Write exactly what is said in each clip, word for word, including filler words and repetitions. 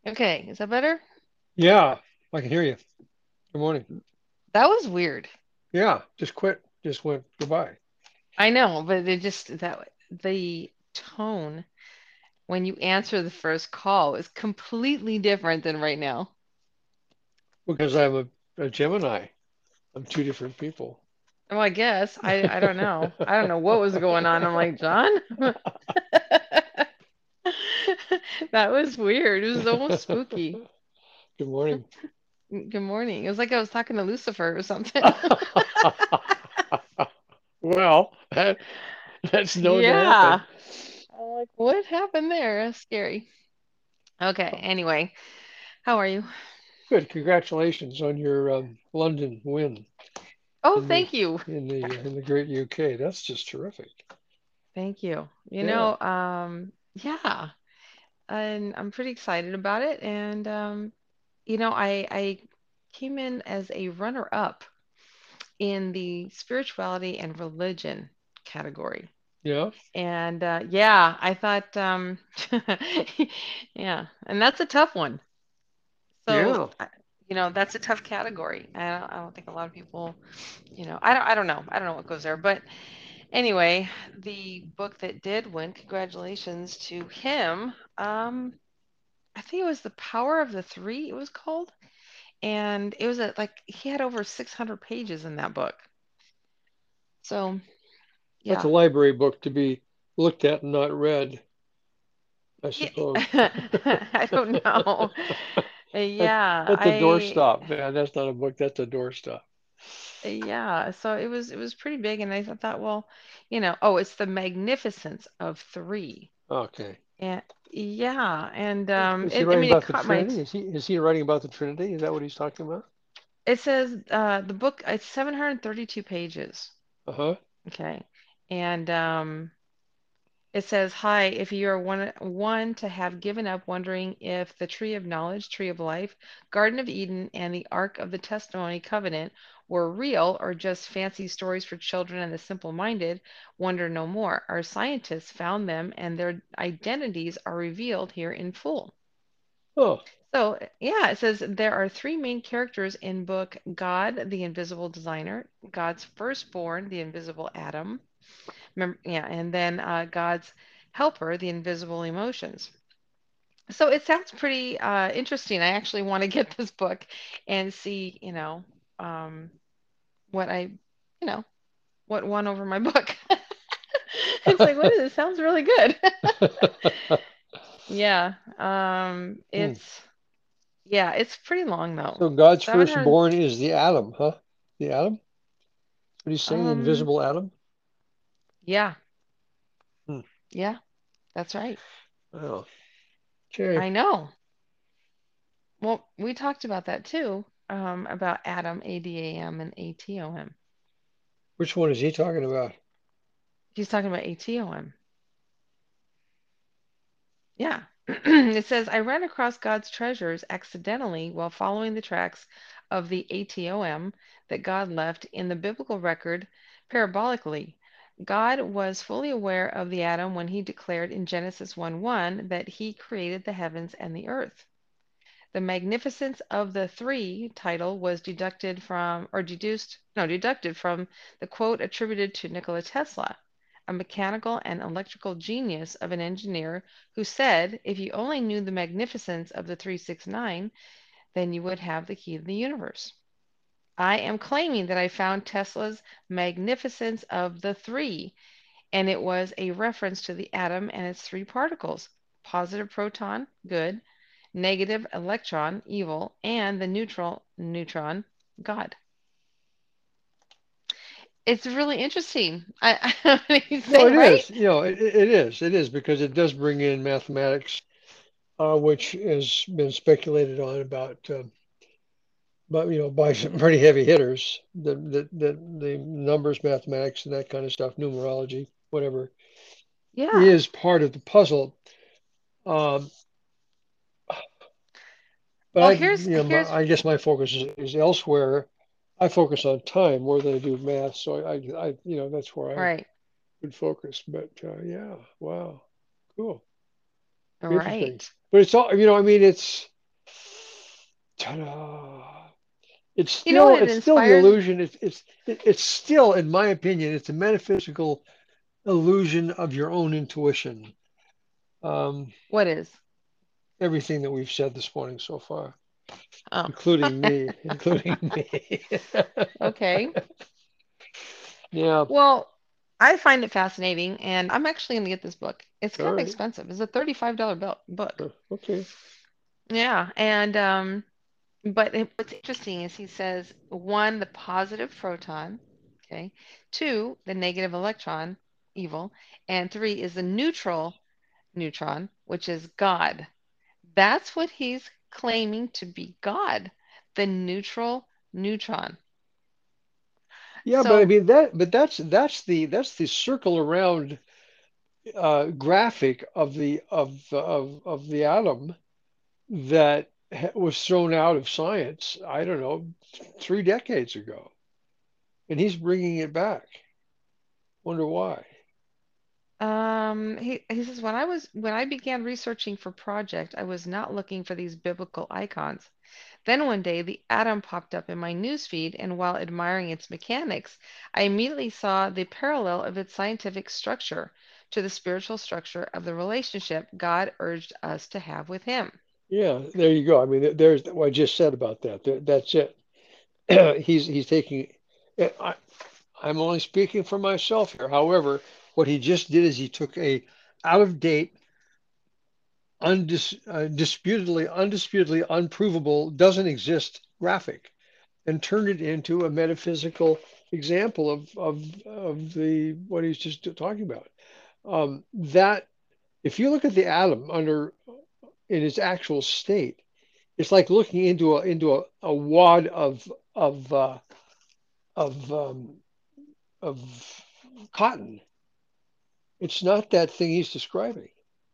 Okay, is that better? Yeah, I can hear you. Good morning. That was weird. Yeah, just quit. Just went goodbye. I know, but it just that the tone when you answer the first call is completely different than right now. Because I'm a, a Gemini. I'm two different people. Well, I guess I I don't know. I don't know what was going on. I'm like, John? That was weird. It was almost spooky. Good morning. Good morning. It was like I was talking to Lucifer or something. Well, that, that's known to Yeah. happen. I'm like, what happened there? That's scary. Okay, anyway, how are you? Good. Congratulations on your um, London win Oh, in the thank you. in the in the great U K. That's just terrific. Thank you. You Yeah. know, um, yeah, and I'm pretty excited about it. And um, you know, I I came in as a runner-up in the spirituality and religion category. Yeah. And uh, yeah, I thought, um, yeah, and that's a tough one. So, Yeah. I- you know, that's a tough category. I don't, I don't think a lot of people, you know, I don't, I don't know. I don't know what goes there, but anyway, the book that did win, congratulations to him. Um, I think it was The Power of the Three, it was called. And it was a, like he had over six hundred pages in that book. So, That's a yeah. library book to be looked at and not read, I Yeah, suppose. I don't know. That, Yeah, that's a I doorstop, man. That's not a book. That's a doorstop. yeah, so it was it was pretty big and I thought, well, you know, oh, it's The Magnificence of Three. Okay. And yeah, and um Is he it, I writing mean it about the caught my Trinity? Is he is he writing about the Trinity? Is that what he's talking about? it says uh the book it's seven hundred thirty-two pages. Uh-huh. Okay. And um it says, "Hi, if you are one one to have given up wondering if the tree of knowledge, tree of life, Garden of Eden, and the Ark of the Testimony covenant were real or just fancy stories for children and the simple-minded, wonder no more. Our scientists found them and their identities are revealed here in full." Oh, So, yeah, it says there are three main characters in book God, the invisible designer, God's firstborn, the invisible Adam, Remember, yeah, and then uh, God's helper, the invisible emotions. So it sounds pretty uh, interesting. I actually want to get this book and see, you know, um, what I, you know, what won over my book. It's like, what is it? Sounds really good. Yeah. Um, Hmm. it's yeah, it's pretty long though. So God's seven hundred firstborn is the atom, huh? The atom? What do you say? The um invisible atom? yeah, Hmm. yeah, that's right. Oh, okay. I know. Well, we talked about that too, um, about Adam, A D A M, and A T O M. Which one is he talking about? He's talking about A T O M. Yeah. It says, I ran across God's treasures accidentally while following the tracks of the A T O M that God left in the biblical record parabolically. God was fully aware of the atom when he declared in Genesis one one that he created the heavens and the earth. The Magnificence of the Three title was deducted from, or deduced, no, deducted from the quote attributed to Nikola Tesla, a mechanical and electrical genius of an engineer who said, if you only knew the magnificence of the three six nine, then you would have the key to the universe. I am claiming that I found Tesla's magnificence of the three, and it was a reference to the atom and its three particles: positive proton, good; negative electron, evil; and the neutral neutron, God. It's really interesting. I, I you No, say, it right? is. You know, it, it is. It is because it does bring in mathematics, uh, which has been speculated on about, uh, but you know, by some pretty heavy hitters. The the the the numbers, mathematics, and that kind of stuff, numerology, whatever, Yeah. is part of the puzzle. Um, but Well, I, here's you know, my, here's I guess my focus is, is elsewhere. I focus on time more than I do math, so I, I, you know, that's where I right, would focus. But uh, yeah, wow, cool, interesting. right. But it's all, you know, I mean, it's. Ta-da. It's You know what still it it's still the inspires? illusion. It's it's it's still, in my opinion, it's a metaphysical illusion of your own intuition. Um, What is? everything that we've said this morning so far, Oh, including me, including me. okay. Yeah. Well, I find it fascinating, and I'm actually going to get this book. It's All kind of right. expensive. It's a thirty-five dollars bill book. Uh, Okay. Yeah, and um, but it, what's interesting is he says one, the positive proton, okay, two, the negative electron, evil, and three is the neutral neutron, which is God. That's what he's claiming to be God, the neutral neutron. Yeah, but I So, mean that, but that's that's the that's the circle around uh, graphic of the of of of the atom that ha- was thrown out of science. I don't know, three decades ago, and he's bringing it back. Wonder why? um, he he says when I was when I began researching for project, I was not looking for these biblical icons. Then one day the atom popped up in my newsfeed, and while admiring its mechanics, I immediately saw the parallel of its scientific structure to the spiritual structure of the relationship God urged us to have with Him. Yeah, there you go. I mean, there's what I just said about that. There- That's it. He's he's taking. I, I'm only speaking for myself here. However, what he just did is he took a out of date, undis, uh, disputedly, undisputedly unprovable, doesn't exist graphic and turned it into a metaphysical example of of of the what he's just talking about. Um, that if you look at the atom under in its actual state, it's like looking into a into a, a wad of of uh, of um, of cotton. It's not that thing he's describing.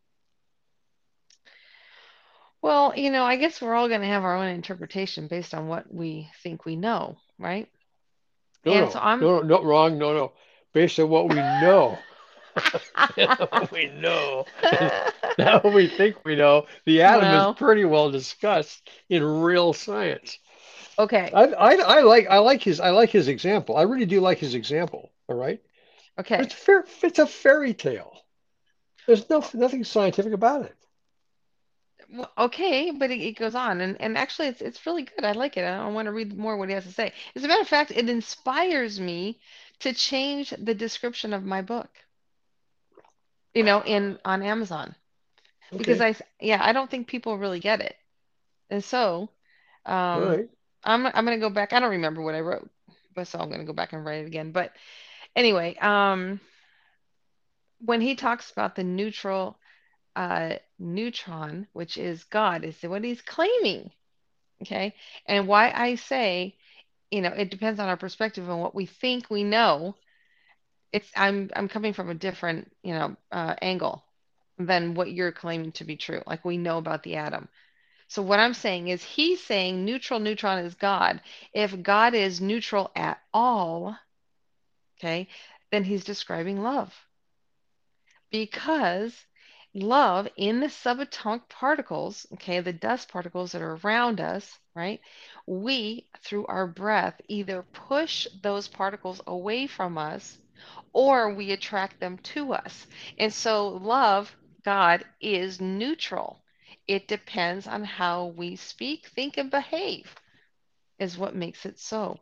Well, you know, I guess we're all going to have our own interpretation based on what we think we know, right? No, And so no, I'm, no, no, not wrong. No, no. Based on what we know, what we know, and not what we think we know. The atom is well, pretty well discussed in real science. okay, I, I, I like, I like his, I like his example. I really do like his example. All right, but okay. it's fair. It's a fairy tale. There's no, nothing scientific about it. Well, okay, but it, it goes on, and, and actually, it's it's really good. I like it. I, I want to read more what he has to say. As a matter of fact, it inspires me to change the description of my book, you know, in on Amazon because Okay, I, s- yeah, I don't think people really get it, and so all um, right. I'm I'm gonna go back. I don't remember what I wrote, but so I'm gonna go back and write it again. But anyway, um, when he talks about the neutral uh neutron, which is God, is what he's claiming. Okay, and why I say you know, it depends on our perspective and what we think we know. It's I'm I'm coming from a different, you know, uh, angle than what you're claiming to be true. Like we know about the atom. So what I'm saying is he's saying neutral neutron is God. If God is neutral at all, okay, then he's describing love because love in the subatomic particles, okay, the dust particles that are around us, right? We, through our breath, either push those particles away from us or we attract them to us. And so, love, God, is neutral. It depends on how we speak, think, and behave, is what makes it so.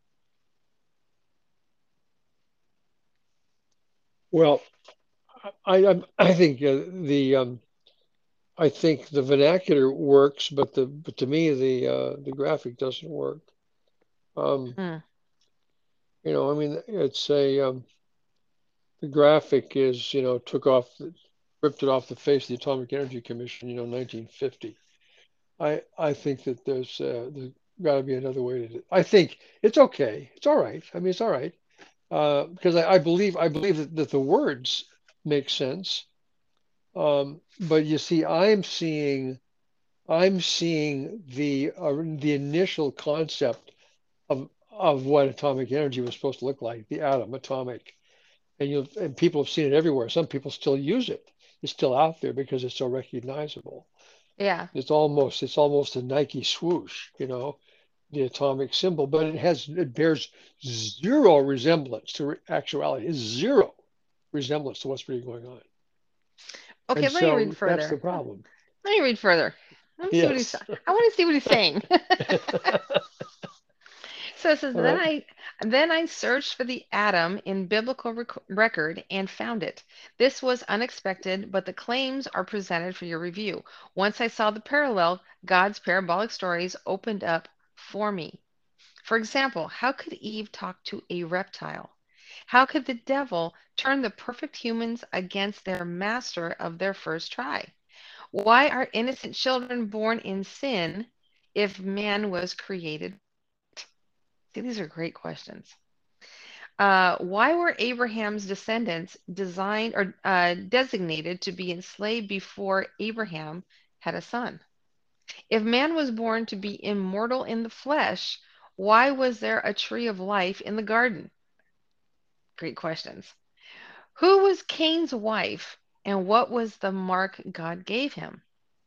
Well, I, I, I think uh, the um, I think the vernacular works, but the but to me the uh, the graphic doesn't work. Um, Hmm. you know, I mean, it's a um, the graphic is you know took off, ripped it off the face of the Atomic Energy Commission, you know, nineteen fifty. I I think that there's uh, there's got to be another way to do it. I think it's okay. It's all right. I mean, it's all right uh, because I, I believe I believe that, that the words make sense. Um, but you see, I'm seeing I'm seeing the uh, the initial concept of of what atomic energy was supposed to look like, the atom, atomic, and you and people have seen it everywhere. Some people still use it. It's still out there because it's so recognizable. Yeah. It's almost it's almost a Nike swoosh, you know, the atomic symbol, but it has it bears zero resemblance to actuality. It's zero resemblance to what's really going on. Okay, And let me read so that's the further. problem. Let me read further. Let me see what he's. Yes. I want to see what he's saying. So it says, All then right. I then I searched for the atom in biblical rec record and found it. This was unexpected, but the claims are presented for your review. Once I saw the parallel, God's parabolic stories opened up for me. For example, how could Eve talk to a reptile? How could the devil turn the perfect humans against their master of their first try? Why are innocent children born in sin if man was created? See, these are great questions. Uh, why were Abraham's descendants designed or uh, designated to be enslaved before Abraham had a son? If man was born to be immortal in the flesh, why was there a tree of life in the garden? Great questions. Who was Cain's wife and what was the mark God gave him?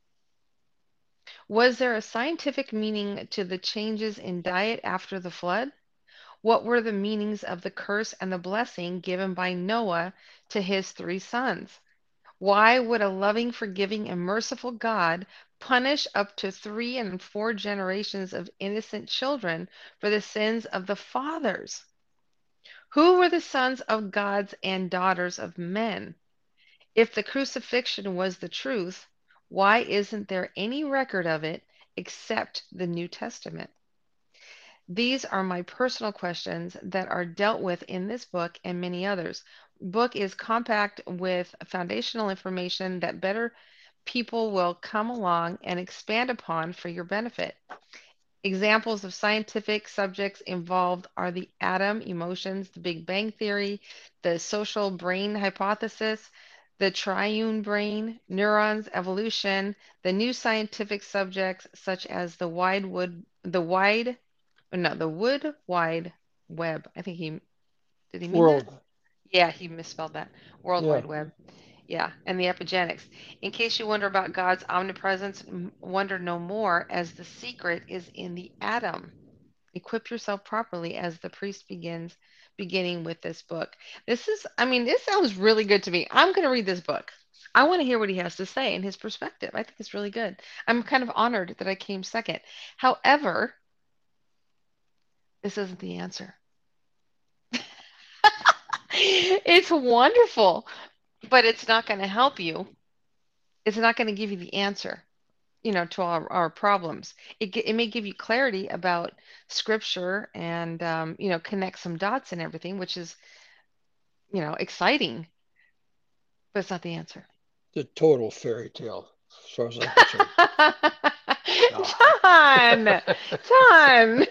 Was there a scientific meaning to the changes in diet after the flood? What were the meanings of the curse and the blessing given by Noah to his three sons? Why would a loving, forgiving, and merciful God punish up to three and four generations of innocent children for the sins of the fathers? Who were the sons of gods and daughters of men? If the crucifixion was the truth, why isn't there any record of it except the New Testament? These are my personal questions that are dealt with in this book and many others. Book is compact with foundational information that better people will come along and expand upon for your benefit. Examples of scientific subjects involved are the atom, emotions, the Big Bang Theory, the social brain hypothesis, the triune brain, neurons, evolution, the new scientific subjects such as the wide wood, the wide no, the Wood Wide Web. I think he did he mean that? World. Yeah, he misspelled that. World Yeah. Wide Web. Yeah, and the epigenetics. In case you wonder about God's omnipresence, wonder no more, as the secret is in the atom. Equip yourself properly as the priest begins, beginning with this book. This is, I mean, this sounds really good to me. I'm going to read this book. I want to hear what he has to say and his perspective. I think it's really good. I'm kind of honored that I came second. However, this isn't the answer. It's wonderful, but it's not going to help you. It's not going to give you the answer, you know, to our, our problems. It, it may give you clarity about scripture and, um, you know, connect some dots and everything, which is, you know, exciting, but it's not the answer. The total fairy tale, as far as I'm concerned. God. John, John.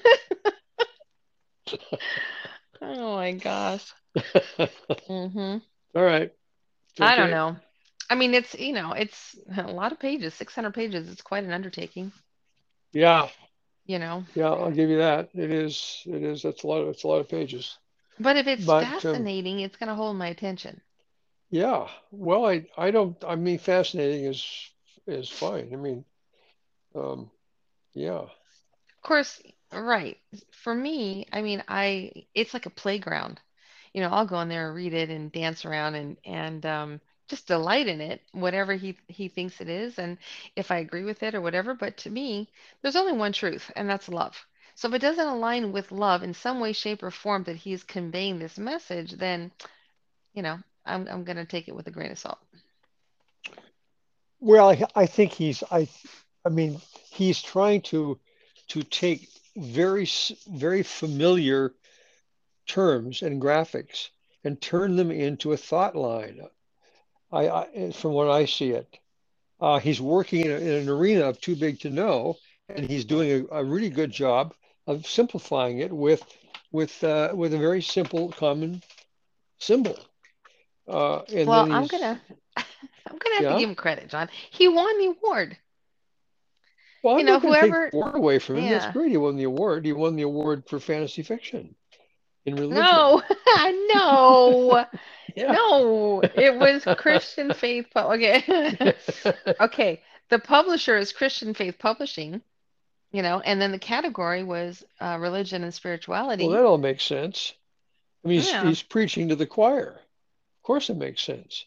Oh my gosh. hmm All right. I don't Okay. know. I mean, it's, you know, it's a lot of pages, six hundred pages. It's quite an undertaking, Yeah. you know. Yeah. I'll give you that. It is. It is. That's a lot of. It's a lot of pages. But if it's But um, fascinating, it's going to hold my attention. yeah. Well, I. I don't. I mean, fascinating is is fine. I mean, um, yeah. Of course, right. For me, I mean, I it's like a playground. You know, I'll go in there and read it and dance around and and um, just delight in it, whatever he he thinks it is, and if I agree with it or whatever. But to me, there's only one truth, and that's love. So if it doesn't align with love in some way, shape, or form that he's conveying this message, then you know, I'm I'm gonna take it with a grain of salt. Well, I, I think he's. I. I mean, he's trying to to take very s- very familiar terms and graphics and turn them into a thought line. I, I from what I see it, uh, he's working in, a, in an arena of too big to know, and he's doing a, a really good job of simplifying it with with uh, with a very simple common symbol. Uh, and Well, then I'm he's gonna I'm gonna have to yeah. give him credit, John. He won the award. Well, You I'm know, not going to take whoever, the award away from him. That's yeah. great. He won the award. He won the award for fantasy fiction in religion. No, no, Yeah. no. It was Christian faith. Po- okay, okay. the publisher is Christian Faith Publishing, you know, and then the category was uh, religion and Well, spirituality. that all makes sense. I mean, he's, Yeah. he's preaching to the choir. Of course, it makes sense.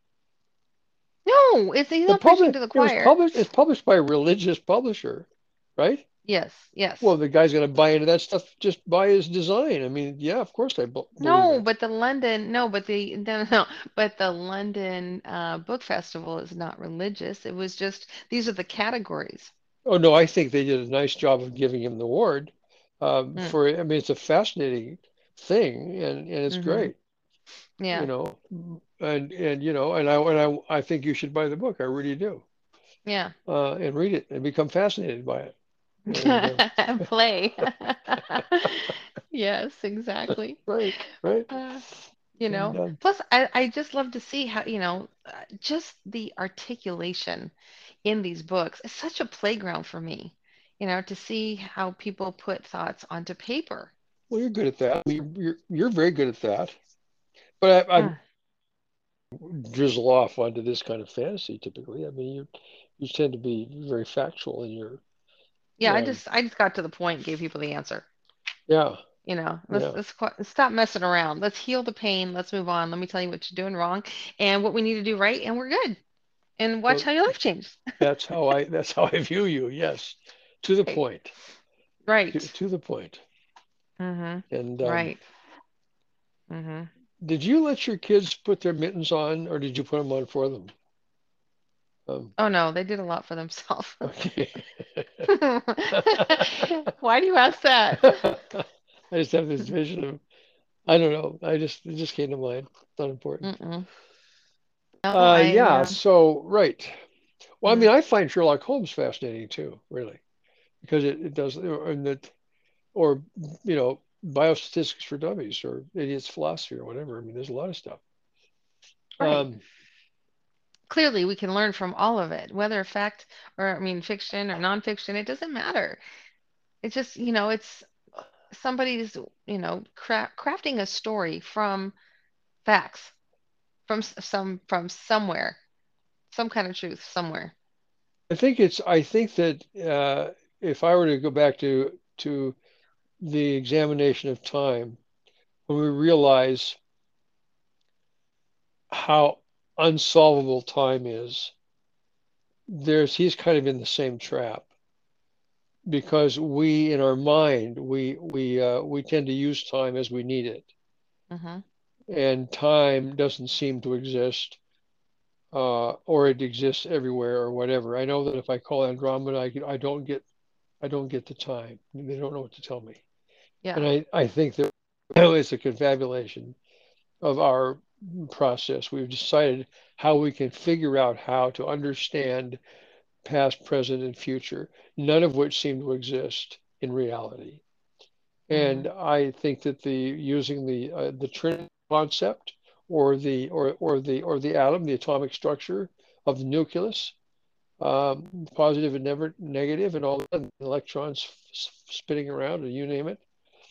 No, it's he's The not preaching public, to the it was choir. published. It's published by a religious publisher, right? Yes, Well, yes. the guy's going to buy into that stuff just by his design. I mean, yeah, of course I b believe No, it. but the London, no, but the no, no, no, but the London uh, Book Festival is not religious. It was just these are the categories. Oh no, I think they did a nice job of giving him the award. Um, Mm, for I mean, it's a fascinating thing, and and it's hmm. great, you Yeah, know. And and you know, and I and I I think you should buy the book. I really do, yeah. uh, and read it and become fascinated by it. And uh, Play. Yes, exactly. right, right, Uh, you and know, um, plus I, I just love to see how, you know, uh, just the articulation in these books is such a playground for me, you know, to see how people put thoughts onto paper. well, you're good at that. You're you're, you're very good at that. But I, I Mm. drizzle off onto this kind of fantasy typically. I mean, you you tend to be very factual in your Yeah, I um, just I just got to the point and gave people the answer. yeah, You know, let's yeah. let's qu- stop messing around. Let's heal the pain. Let's move on. Let me tell you what you're doing wrong and what we need to do right, and we're good. And watch Well, how your life changes. that's how I that's how I view you. Yes, to the Right. point. To, Right. to the point. Mm-hmm. And um, Right. Mm-hmm. did you let your kids put their mittens on, or did you put them on for them? Um, Oh no, they did a lot for themselves. okay. Why do you ask that? I just have this vision of I don't know. I just it just came to mind. It's not important. Mm-mm. No, Uh, I yeah. uh, So right. Well, I mm, mean, I find Sherlock Holmes fascinating too, really, because it, it does, and that, or you know, biostatistics for dummies, or idiots philosophy, or whatever. I mean, there's a lot of stuff. right. Um, Clearly, we can learn from all of it, whether fact or I mean fiction or nonfiction. It doesn't matter. It's just, you know, it's somebody's, you know, cra crafting a story from facts, from s- some from somewhere, some kind of truth somewhere. I think it's. I think that uh, if I were to go back to to the examination of time, when we realize how unsolvable time is, there's he's kind of in the same trap because we, in our mind, we we uh, we tend to use time as we need it, Hmm. and time doesn't seem to exist, uh, or it exists everywhere or whatever. I know that if I call Andromeda, I, I don't get I don't get the time. They don't know what to tell me. And Yeah, I, I think that it's a confabulation of our process. We've decided how we can figure out how to understand past, present, and future, none of which seem to exist in reality. hmm, And I think that the using the uh, the Trinity concept or the or or the or the atom, the atomic structure of the nucleus, um, positive and never negative, and all that, electrons spinning around, and you name it,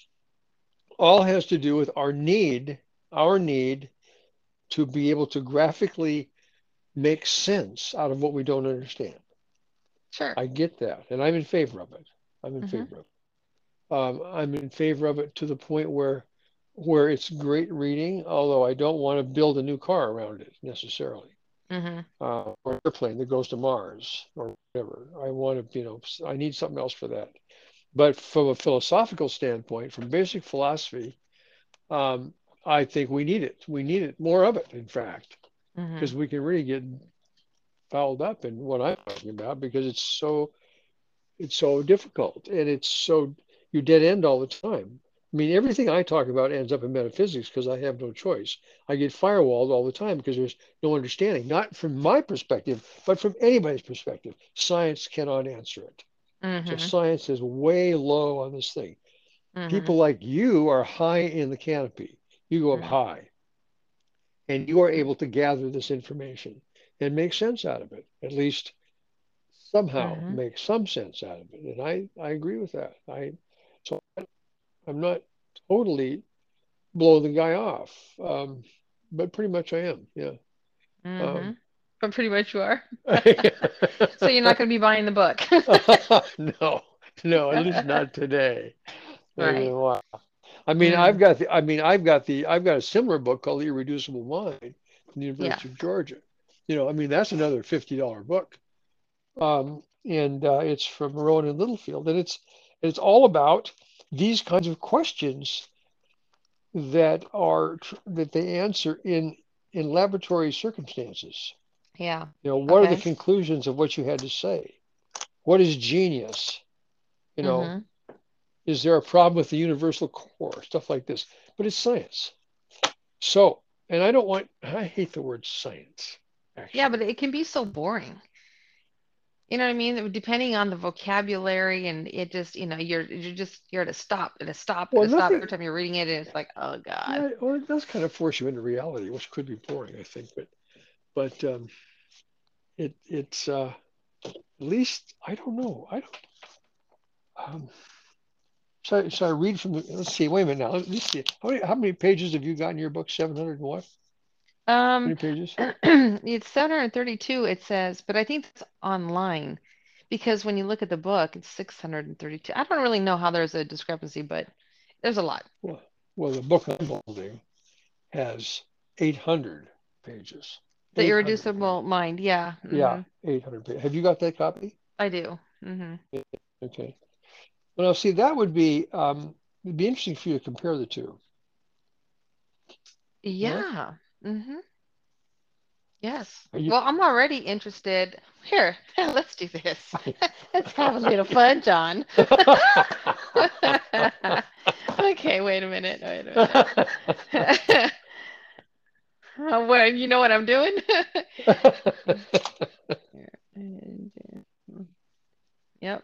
all has to do with our need, our need to be able to graphically make sense out of what we don't understand. sure. I get that, and I'm in favor of it. I'm in Hmm. favor of it. Um, I'm in favor of it to the point where where it's great reading, although I don't want to build a new car around it necessarily, Hmm. uh, or an airplane that goes to Mars or whatever. I want to, you know, I need something else for that. But from a philosophical standpoint, from basic philosophy, um, I think we need it. We need it more of it, in fact, Hmm. because we can really get fouled up in what I'm talking about because it's so it's so difficult and it's so you dead end all the time. I mean, everything I talk about ends up in metaphysics because I have no choice. I get firewalled all the time because there's no understanding, not from my perspective, but from anybody's perspective. Science cannot answer it. So Hmm. science is way low on this thing. Hmm. People like you are high in the canopy. You go up Hmm. high and you are able to gather this information and make sense out of it, at least somehow Hmm. make some sense out of it. And I, I agree with that. I so I'm not totally blow the guy off, um, but pretty much I am. Yeah. Um, Hmm. But pretty much you are. So you're not going to be buying the book. No, no, at least not today. Maybe in Right. a while. I mean, I've Mm, got the, I mean, I've got the, I've got a similar book called The Irreducible Mind from the yeah. University of Georgia. You know, I mean, that's another fifty dollar book. Um, and uh, it's from Rowan and Littlefield, and it's it's all about these kinds of questions that are that they answer in in laboratory circumstances. Yeah. You know, what are the Okay. conclusions of what you had to say? What is genius? You know, Mm-hmm. is there a problem with the universal core? Stuff like this. But it's science. So, and I don't want, I hate the word science, Yeah, actually. but it can be so boring. You know what I mean? Depending on the vocabulary and it just, you know, you're you're just you're at a stop, at a stop, at Well, a stop nothing, every time you're reading it, and it's like, oh God. yeah, well, it does kind of force you into reality, which could be boring, I think. But, but um, it, it's, uh, at least, I don't know. I don't, um, so, so I read from the, let's see, wait a minute now. Let's see. How many, how many pages have you got in your book? seven hundred and what? How Um, many pages? it's seven hundred thirty-two, it says, but I think it's online because when you look at the book, it's six hundred thirty-two. I don't really know how there's a discrepancy, but there's a lot. Well, well, the book I'm holding has eight hundred pages. The eight hundred Irreducible pages. Mind, yeah. Yeah, Hmm. eight hundred pages. Have you got that copy? I do. Hmm. Okay. Well, now, see, that would be um, it'd be interesting for you to compare the two. Yeah. Yeah. Hmm. Yes. Are you? Well, I'm already interested. Here, let's do this. Let's have a little fun, John. Okay, wait a minute. Wait a minute. Uh, well, you know what I'm doing? Yep.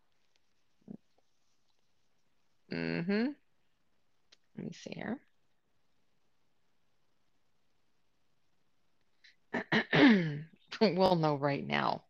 Mm-hmm. Let me see here. We'll know right now.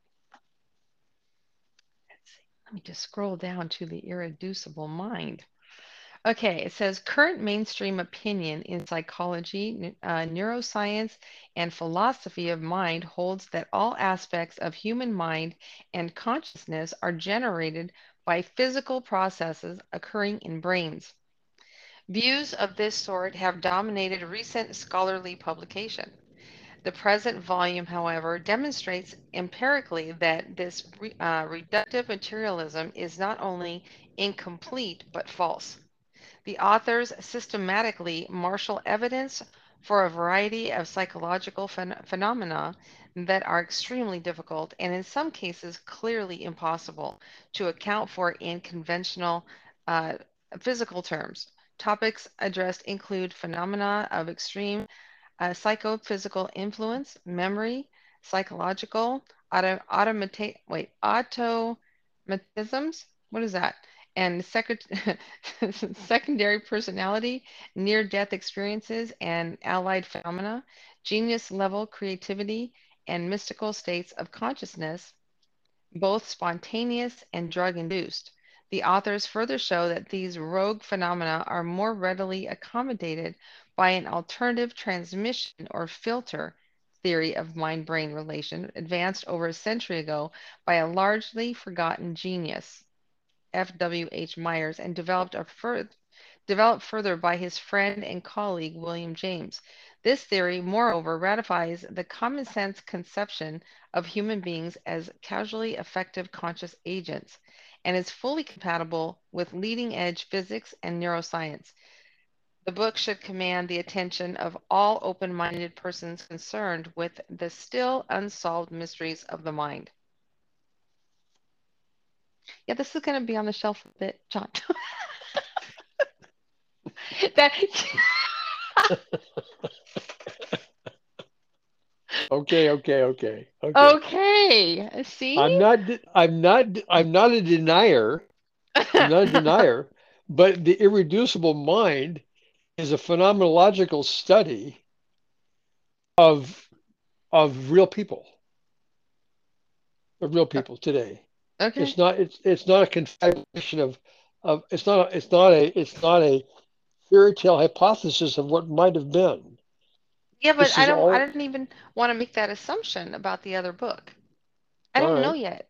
Let's see. Let me just scroll down to the irreducible mind. Okay, it says current mainstream opinion in psychology, uh, neuroscience, and philosophy of mind holds that all aspects of human mind and consciousness are generated by physical processes occurring in brains. Views of this sort have dominated recent scholarly publication. The present volume, however, demonstrates empirically that this re- uh, reductive materialism is not only incomplete but false. The authors systematically marshal evidence for a variety of psychological phen- phenomena that are extremely difficult and, in some cases, clearly impossible to account for in conventional uh, physical terms. Topics addressed include phenomena of extreme uh, psychophysical influence, memory, psychological, auto, automata- wait, automatisms. What is that? And secret- secondary personality, near-death experiences and allied phenomena, genius level creativity, and mystical states of consciousness, both spontaneous and drug-induced. The authors further show that these rogue phenomena are more readily accommodated by an alternative transmission or filter theory of mind-brain relation advanced over a century ago by a largely forgotten genius, F W H Myers, and developed a fur- developed further by his friend and colleague William James. This theory, moreover, ratifies the common sense conception of human beings as causally effective conscious agents and is fully compatible with leading edge physics and neuroscience. The book should command the attention of all open minded persons concerned with the still unsolved mysteries of the mind. Yeah, this is going to be on the shelf a bit, John. that Okay, okay, okay, okay. Okay, see? I'm not, I'm not, I'm not a denier. I'm not a denier, but the irreducible mind is a phenomenological study of of real people, of real people today. Okay. It's not, it's it's not a confabulation of of it's not it's not a it's not a fairy tale hypothesis of what might have been. Yeah, but This I is don't I all didn't even want to make that assumption about the other book. I all don't know right. yet.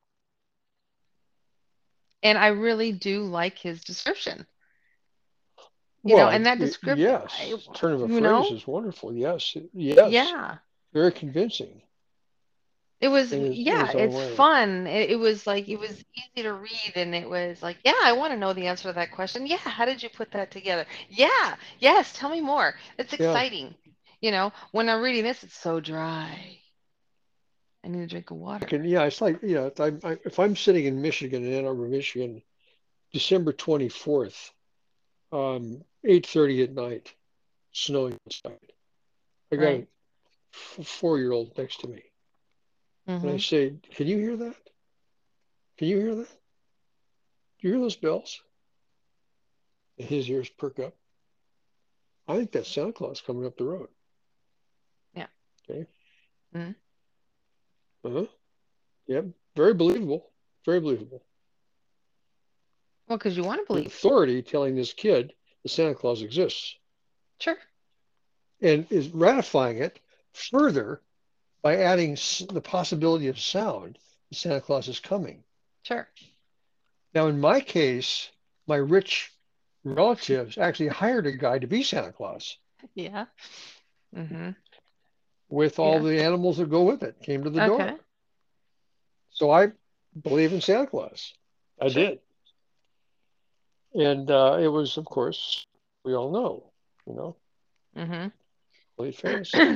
And I really do like his description. You know, Well, and that y- description, I, yes, turn of a you phrase know, is wonderful. Yes, yes, yeah. very convincing It was, in his in yeah, his own it's way. fun. It, it was like, it was easy to read, and it was like, yeah, I want to know the answer to that question. Yeah, how did you put that together? Yeah, yes, tell me more. It's Yeah, exciting. You know, when I'm reading this, it's so dry. I need a drink of I water. can. Yeah, it's like yeah. I, I, if I'm sitting in Michigan, in Ann Arbor, Michigan, December twenty-fourth, um, eight thirty at night, snowing outside. I got Right. a f- four-year-old next to me, and I Mm-hmm. say, "Can you hear that? Can you hear that? Do you hear those bells?" And his ears perk up. I think that's Santa Claus coming up the road. Yeah. Okay. Mm-hmm. Uh-huh. Yep. Very believable. Very believable. Well, because you want to The believe. authority telling this kid that Santa Claus exists Sure. and is ratifying it further by adding the possibility of sound that Santa Claus is coming. Sure. Now, in my case, my rich relatives actually hired a guy to be Santa Claus Yeah. Mm-hmm. with all Yeah. the animals that go with it, came to the Okay. door. So I believe in Santa Claus. I Sure. did. And uh, it was, of course, we all know, you know, Mm-hmm. complete fantasy.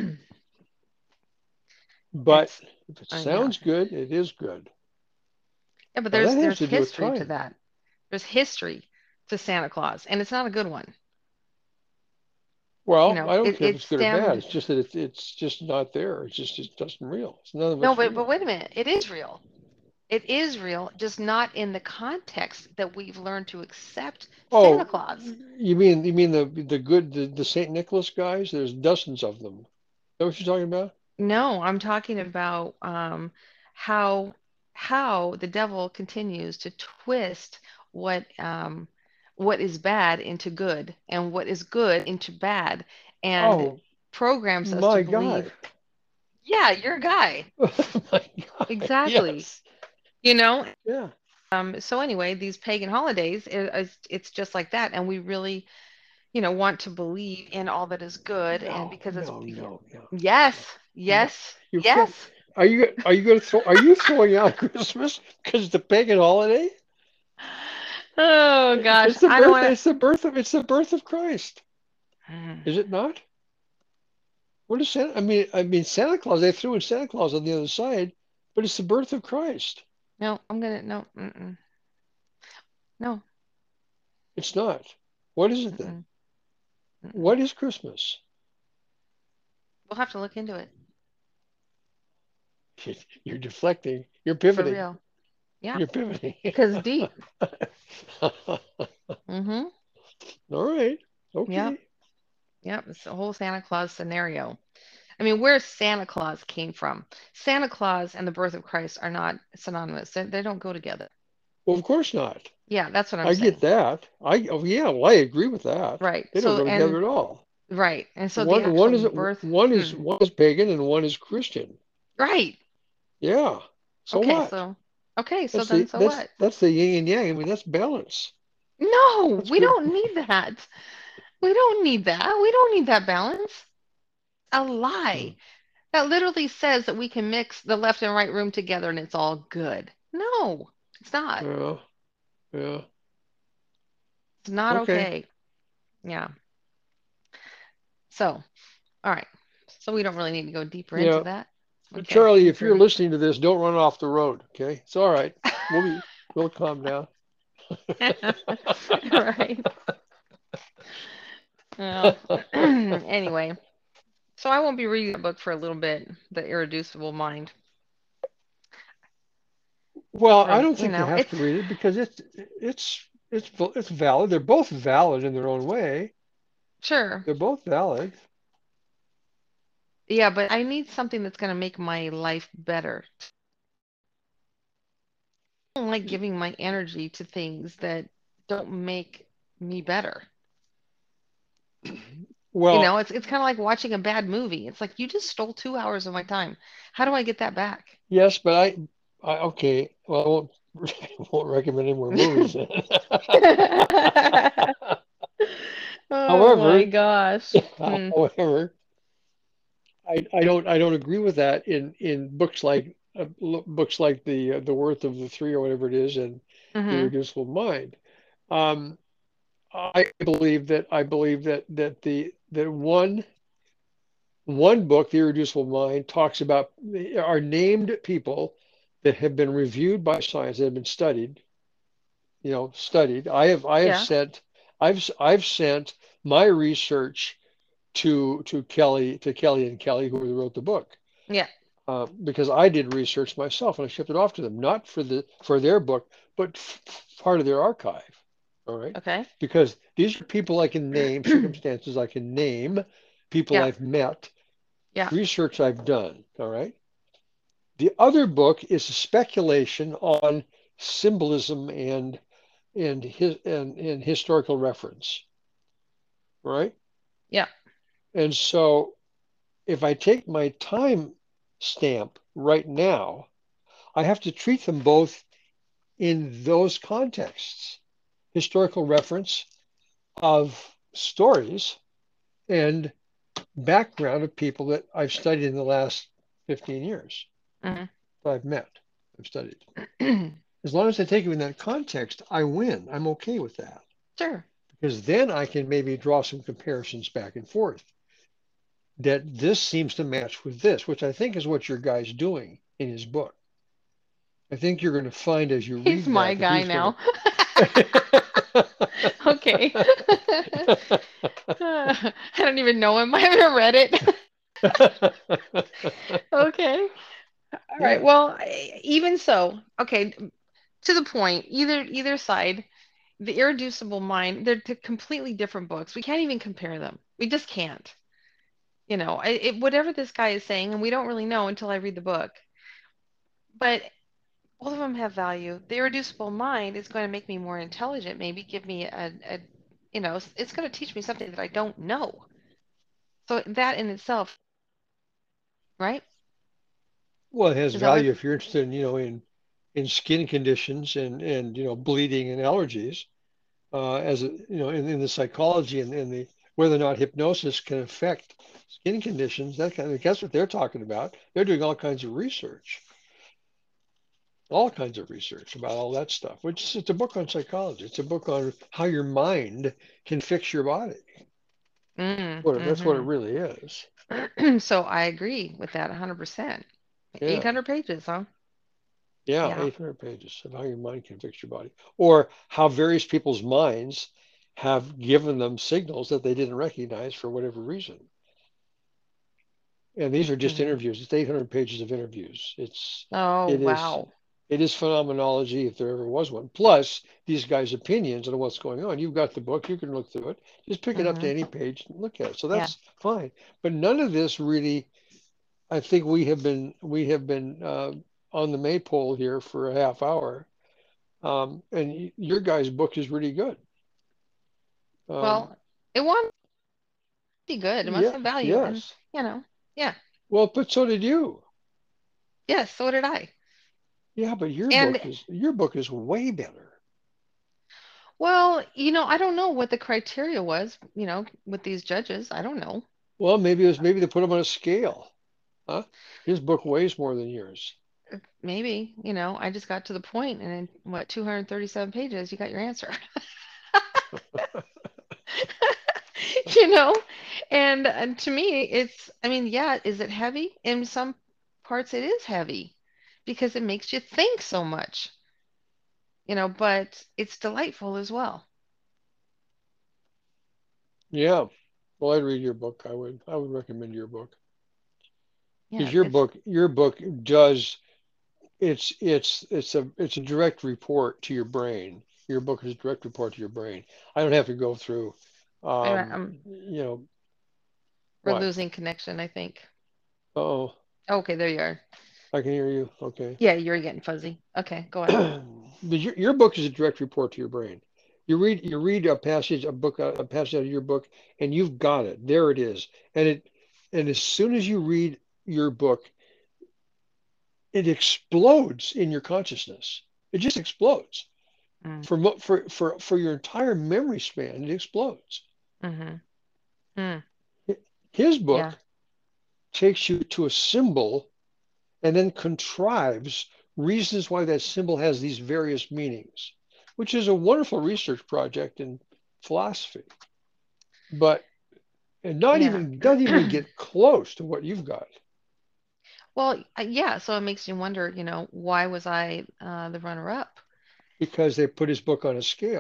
But It's, if it uh, yeah. sounds good, it is good. Yeah, but Now there's that has there's to do with history to time. that. There's history to Santa Claus, and it's not a good one. You Well, know, I don't it, care if it it's good or bad. stemmed. It's just that it's, it's just not there. It's just it doesn't real. It's none of No, it's but but real. wait a minute. It is real. It is real, just not in the context that we've learned to accept Santa Oh, Claus. you mean you mean the the good the, the Saint Nicholas guys? There's dozens of them. Is that what you're talking about? No, I'm talking about um, how how the devil continues to twist what um, what is bad into good and what is good into bad, and Oh, programs us to my believe, guy. yeah, you're a guy. My guy. Exactly. Yes. You know, Yeah. um, so anyway, these pagan holidays, it, it's, it's just like that, and we really, you know, want to believe in all that is good, and No, because it's, no, yeah, no, no, yes, no. No. yes, You yes. can't. Are you are you going to throw? Are you throwing out Christmas because it's a pagan holiday? Oh gosh, It's the I don't birth. want It's the birth of. It's the birth of Christ. to. Is it not? What is Santa? I mean, I mean Santa Claus. They threw in Santa Claus on the other side, but it's the birth of Christ. No, I'm gonna no, mm-mm, no, It's not. What is it then? mm-mm, mm-mm. What is Christmas? We'll have to look into it You're deflecting. You're for pivoting. real. Yeah, You're pivoting. because it's deep. Mm-hmm. All right. Yep, Okay. yep. It's the whole Santa Claus scenario. I mean, where Santa Claus came from. Santa Claus and the birth of Christ are not synonymous. They, they don't go together. Well, of course not. Yeah, that's what I'm I get saying. that. I oh yeah, well I agree with that. Right. They don't So go together and at all. right. And so the One one actual is birth. one is Hmm. one is pagan and one is Christian. Right. Yeah. So Okay, what? so okay, so That's then the so that's what? that's the yin and yang. I mean that's balance. No, That's we good. don't need that. We don't need that. We don't need that balance. A lie. That literally says that we can mix the left and right room together and it's all good. No, it's not. Yeah. Yeah. It's not Okay. okay. Yeah. So, all right. So we don't really need to go deeper into Yeah. that. Okay. Charlie, Since if you're we're listening to this, don't run off the road. Okay. It's all right. We'll be we'll calm down. right. Well, anyway, so I won't be reading the book for a little bit, The Irreducible Mind. Well, I From, don't you think you know, have it's to read it because it's it's it's it's valid. They're both valid in their own way. sure. They're both valid. Yeah, but I need something that's going to make my life better. I don't like giving my energy to things that don't make me better. You Well, know, it's it's kind of like watching a bad movie. It's like you just stole two hours of my time. How do I get that back? yes, but I, I okay. Well, I won't, I won't recommend any more movies then. Oh my However, gosh. Hmm. however, I, I don't I don't agree with that in in books like uh, l- books like the uh, the Worth of the Three or whatever it is and The Hmm. Irreducible Mind. Um, I believe that I believe that that the that one one book, The Irreducible Mind, talks about are named people that have been reviewed by science that have been studied, you know, studied. I have I have Yeah. sent I've I've sent my research to to Kelly to Kelly and Kelly who wrote the book. Yeah. Uh, because I did research myself and I shipped it off to them, not for the for their book, but f part of their archive. All right, Okay. because these are people I can name, circumstances I can name, people Yeah. I've met, Yeah. research I've done. All right. The other book is a speculation on symbolism and and his and, and historical reference. Right. Yeah. And so if I take my time stamp right now, I have to treat them both in those contexts, historical reference of stories and background of people that I've studied in the last fifteen years Hmm. that I've met, I've studied. As long as I take it in that context, I win. I'm okay with that Sure. because then I can maybe draw some comparisons back and forth that this seems to match with this, which I think is what your guy's doing in his book. I think you're going to find as you He's read my that that guy he's going now. Okay. I don't even know him. I haven't read it. to. Okay. All right. Yeah. Well, I- even so, okay, to the point, either either side, The Irreducible Mind, they're t completely different books. We can't even compare them. We just can't. You know, I, it, whatever this guy is saying, and we don't really know until I read the book. But both of them have value. The Irreducible Mind is going to make me more intelligent, maybe give me a, a you know, it's going to teach me something that I don't know. So that in itself, right? Well, it has Is that what? value if you're interested in, you know, in in skin conditions and and you know bleeding and allergies, uh, as a, you know, in, in the psychology and, and the whether or not hypnosis can affect skin conditions. That kind of that's what they're talking about. They're doing all kinds of research, all kinds of research about all that stuff. Which it's a book on psychology. It's a book on how your mind can fix your body. Mm, What that's what it mm-hmm. really is. So I agree with that one hundred percent. Yeah. eight hundred pages, huh? Yeah, Yeah. eight hundred pages of how your mind can fix your body, or how various people's minds have given them signals that they didn't recognize for whatever reason. And these are just Hmm. interviews. It's eight hundred pages of interviews. It's Oh, it is wow. it is phenomenology if there ever was one. Plus these guys' opinions on what's going on. You've got the book. You can look through it. Just pick it up to Hmm. any page and look at it. So Yeah. that's fine. But none of this really. I think we have been we have been uh, on the maypole here for a half hour. Um, and your guy's book is really good. Um, Well, it won't be good. It must yeah, have value. And, yes. you know, yeah. Well, but so did you. Yes, so did I. Yeah, but your And, book is your book is way better. well, you know, I don't know what the criteria was, you know, with these judges. I don't know. Well, maybe it was maybe they put him on a scale, huh? His book weighs more than yours. Maybe, you know, I just got to the point and in what, two hundred thirty-seven pages, you got your answer. You know? And, and to me, it's, I mean, yeah, is it heavy? In some parts, it is heavy because it makes you think so much, you know, but it's delightful as well. Yeah. Well, I'd read your book. I would I would recommend your book Yeah, because your it's, book your book does it's it's it's a it's a direct report to your brain. Your book is a direct report to your brain. I don't have to go through, wait a minute, um, um, you know, we're what? losing connection, I think. Oh, Okay, there you are. I can hear you. Okay. Yeah, you're getting fuzzy. Okay, go ahead. But your, your book is a direct report to your brain. You read you read a passage, a book, a passage out of your book, and you've got it. There it is. And it and as soon as you read your book, it explodes in your consciousness. It just explodes. Mm, For mo- for for for your entire memory span, it explodes. mm-hmm. Mm, His yeah. book takes you to a symbol and then contrives reasons why that symbol has these various meanings, which is a wonderful research project in philosophy. But and not Yeah. even doesn't even get close to what you've got Well, uh, yeah, so it makes you wonder, you know, why was I uh, the runner-up? because they put his book on a scale.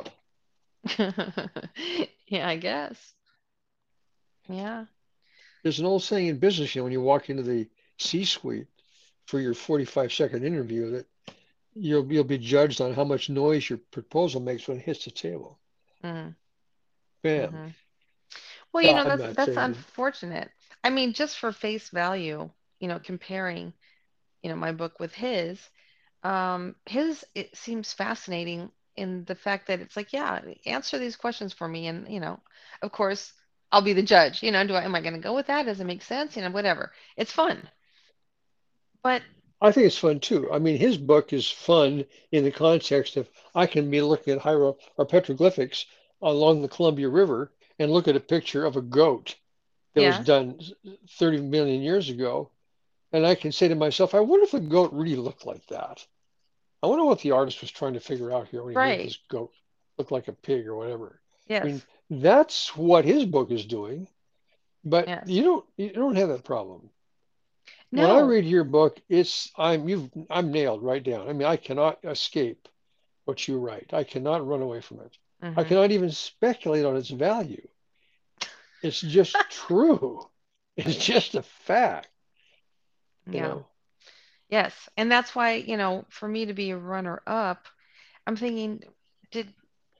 Yeah, I guess. Yeah. There's an old saying in business, you know, when you walk into the C-suite for your forty-five second interview, that you'll you'll be judged on how much noise your proposal makes when it hits the table. Mm, Bam. hmm Well, you Yeah, know, I'm that's not that's saying unfortunate. I mean, just for face value, you know, comparing, you know, my book with his, um, his it seems fascinating in the fact that it's like, yeah, answer these questions for me, and you know, of course, I'll be the judge. You know, do I am I going to go with that? Does it make sense? You know, whatever. It's fun, but I think it's fun too. I mean, his book is fun in the context of I can be looking at hiero or petroglyphics along the Columbia River and look at a picture of a goat that was yeah, done thirty million years ago, and I can say to myself, I wonder if a goat really looked like that. I wonder what the artist was trying to figure out here when he made right. this goat look like a pig or whatever. I Yes, mean, that's what his book is doing, but yes. you don't you don't have that problem. When I No. read your book, it's I'm you I'm nailed right down. I mean, I cannot escape what you write. I cannot run away from it. I Hmm cannot even speculate on its value. It's just true. It's just a fact, you Yeah. know. Yes. And that's why, you know, for me to be a runner up, I'm thinking, did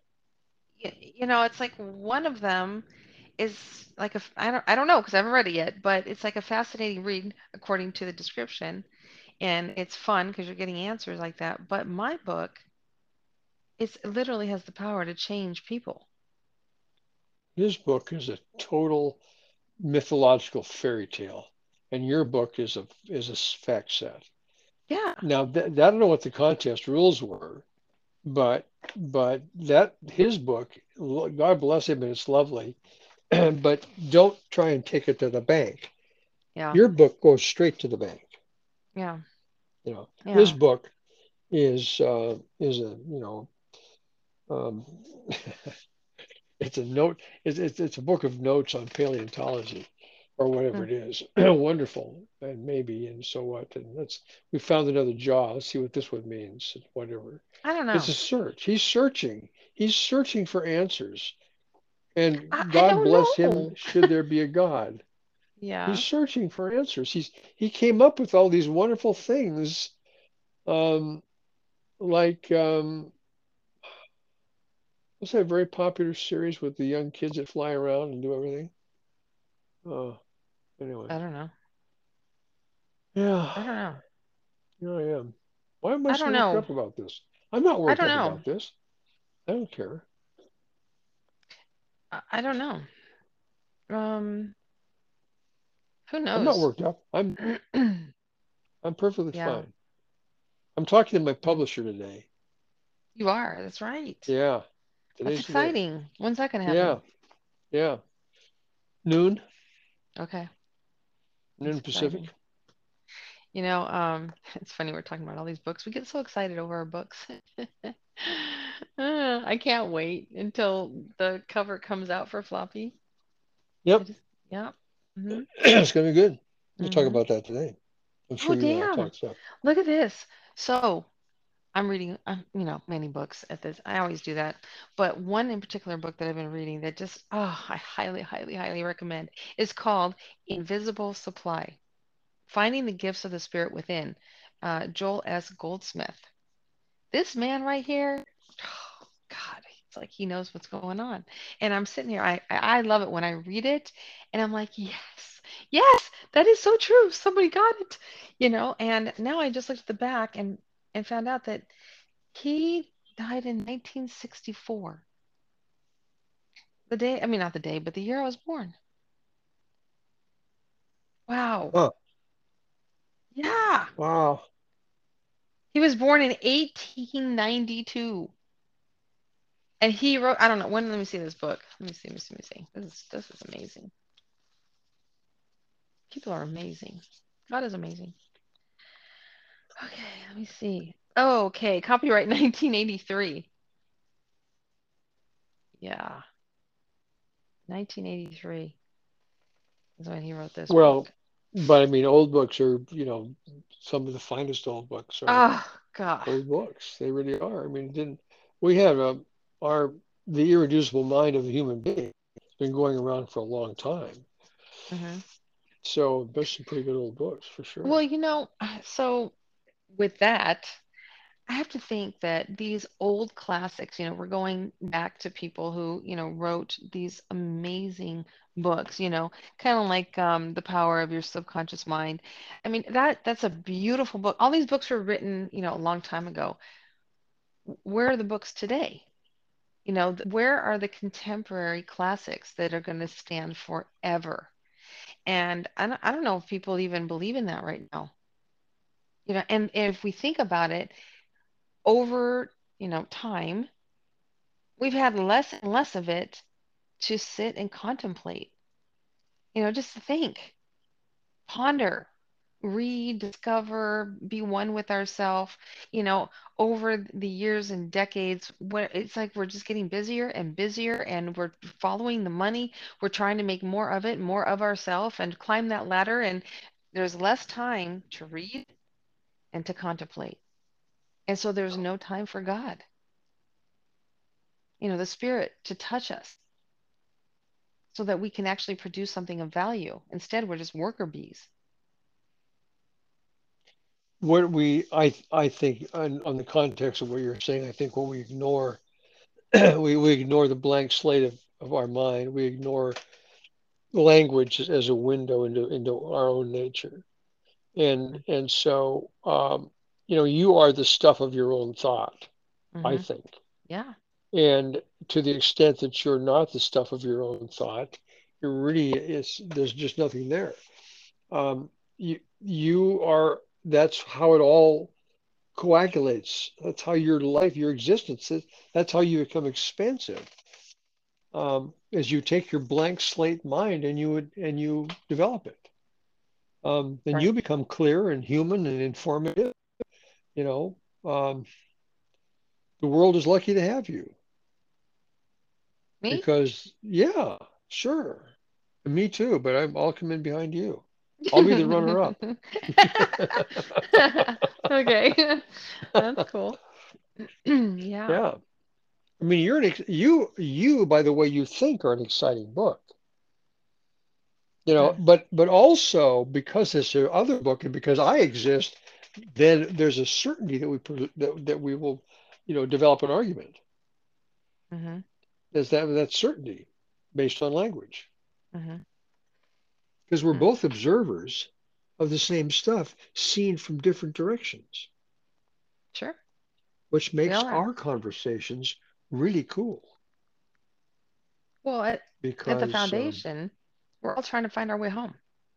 y- you know, it's like one of them is like a, f- I don't, I don't know because I haven't read it yet, but it's like a fascinating read according to the description, and it's fun because you're getting answers like that. But my book is literally has the power to change people. His book is a total mythological fairy tale, and your book is a is a fact set. Yeah. Now, th I don't know what the contest rules were, but but that his book, God bless him, and it's lovely. But don't try and take it to the bank. Yeah. Your book goes straight to the bank. Yeah. You know, his Yeah. book is uh, is a you know um, it's a note. It's, it's it's a book of notes on paleontology or whatever Mm. it is. Wonderful, and maybe and so what? And let's we found another jaw. Let's see what this one means. Whatever. I don't It's know. a search. He's searching. He's searching for answers. I, And I God don't bless him, know. should there be a God. He's Yeah. searching for answers. He's he came up with all these wonderful things, um, like um, what's that very popular series with the young kids that fly around and do everything? Oh, anyway, I don't know. yeah, I don't know. here I am. Why am I I so don't worked know. up about this? I'm not I worked don't up know. about this. I don't care. I, I don't know. Um, who I'm not knows? worked up. I'm I'm perfectly Yeah, fine. I'm talking to my yeah. publisher today. You are. That's right. Yeah, That's today's the day. exciting. When's that gonna happen? Yeah, yeah. Noon, Okay, that's noon exciting. Pacific. You know, um, it's funny we're talking about all these books. We get so excited over our books. Uh, I can't wait until the cover comes out for Floppy. I Yep, just, yeah. Mm-hmm. it's gonna be good. We'll talk Mm-hmm. about that today. I'm Oh, sure you and I'll damn. talk stuff. Look at this. So, I'm reading, uh, you know, many books at this. I always do that. But one in particular book that I've been reading that just, oh, I highly, highly, highly recommend is called Invisible Supply: Finding the Gifts of the Spirit Within, uh, Joel S. Goldsmith. This man right here, oh, God, it's like he knows what's going on. And I'm sitting here, I, I I love it when I read it, and I'm like, yes, yes, that is so true. Somebody got it, you know. And now I just looked at the back and and found out that he died in nineteen sixty-four. The day, I mean, not the day, but the year I was born. Wow. Huh. Yeah. Wow. He was born in eighteen ninety-two. And he wrote, I don't know, when, let me see this book. Let me see, let me see, let me see. This is, this is amazing. People are amazing. God is amazing. Okay, let me see. Oh, okay. Copyright nineteen eighty-three. Yeah, nineteen eighty-three is when he wrote this Well, book. but I mean, old books are, you know, some of the finest old books are Oh, God. old books. They really are. I mean, it didn't we have a our the irreducible mind of the human being has been going around for a long time. Hmm. So there's some pretty good old books for Well, sure. you know, so with that, I have to think that these old classics, you know, we're going back to people who, you know, wrote these amazing books, you know, kind of like um, The Power of Your Subconscious Mind. I mean, that that's a beautiful book. All these books were written, you know, a long time ago. Where are the books today? You know, th- where are the contemporary classics that are going to stand forever? And I don't, I don't know if people even believe in that right now. You know, and, and if we think about it over, you know, time, we've had less and less of it to sit and contemplate. You know, just think, ponder, read, discover, be one with ourselves. You know, over the years and decades, what it's like we're just getting busier and busier and we're following the money. We're trying to make more of it, more of ourselves and climb that ladder. And there's less time to read and to contemplate. And so there's no time for God, you know, the Spirit to touch us so that we can actually produce something of value. Instead, we're just worker bees. What we I I think on, on the context of what you're saying, I think what we ignore we, we ignore the blank slate of, of our mind. We ignore language as a window into into our own nature. And and so um, you know, you are the stuff of your own thought, I Mm-hmm. think. Yeah. And to the extent that you're not the stuff of your own thought, you're really is there's just nothing there. Um, you you are that's how it all coagulates. That's how your life, your existence is. That's how you become expansive. Um, as you take your blank slate mind and you would and you develop it. Um, then Right. you become clear and human and informative. You know, um, the world is lucky to have you Me? because, yeah, sure, me too. But I'm, I'll come in behind you. I'll be the runner up. Okay. That's cool. Yeah. Yeah, I mean, you're an ex you you by the way you think are an exciting book. You know, Mm. but but also because it's a other book and because I exist, then there's a certainty that we pro- that, that we will, you know, develop an argument. Mm-hmm. There's that that certainty based on language Mm-hmm. because we're Mm. both observers of the same stuff seen from different directions, Sure. which We makes all are. our conversations really cool Well, at, at the because um, foundation, we're all trying to find our way home.